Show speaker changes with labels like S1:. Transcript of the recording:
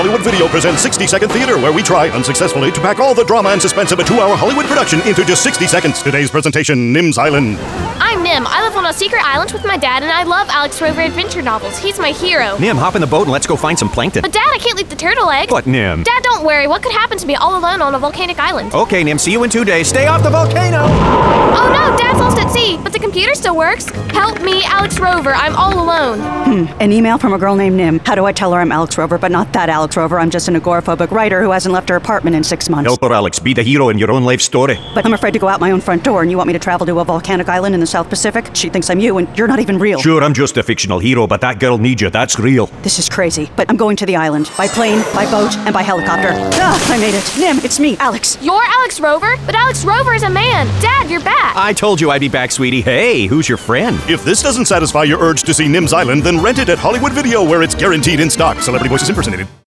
S1: Hollywood Video presents 60-Second Theater, where we try, unsuccessfully, to pack all the drama and suspense of a 2-hour Hollywood production into just 60 seconds. Today's presentation, Nim's Island.
S2: I'm Nim. I live on a secret island with my dad, and I love Alex Rover adventure novels. He's my hero.
S3: Nim, hop in the boat and let's go find some plankton.
S2: But Dad, I can't leave the turtle egg.
S3: What, Nim?
S2: Dad, don't worry. What could happen to me all alone on a volcanic island?
S3: Okay, Nim, see you in 2 days. Stay off the volcano!
S2: Oh no, Dad's lost at sea, but the computer still works. Help me, Alex Rover. I'm all alone.
S4: An email from a girl named Nim. How do I tell her I'm Alex Rover, but not that Alex Rover? I'm just an agoraphobic writer who hasn't left her apartment in 6 months.
S3: Help her, Alex. Be the hero in your own life story.
S4: But I'm afraid to go out my own front door, and you want me to travel to a volcanic island in the South Pacific? She thinks I'm you, and you're not even real.
S3: Sure, I'm just a fictional hero, but that girl needs you. That's real.
S4: This is crazy, but I'm going to the island. By plane, by boat, and by helicopter. I made it. Nim, it's me, Alex.
S2: You're Alex Rover? But Alex Rover is a man. Dad, you're back.
S3: I told you I'd be back, sweetie. Hey, who's your friend?
S1: If this doesn't satisfy your urge to see Nim's Island, then rent it at Hollywood Video, where it's guaranteed in stock. Celebrity voices impersonated.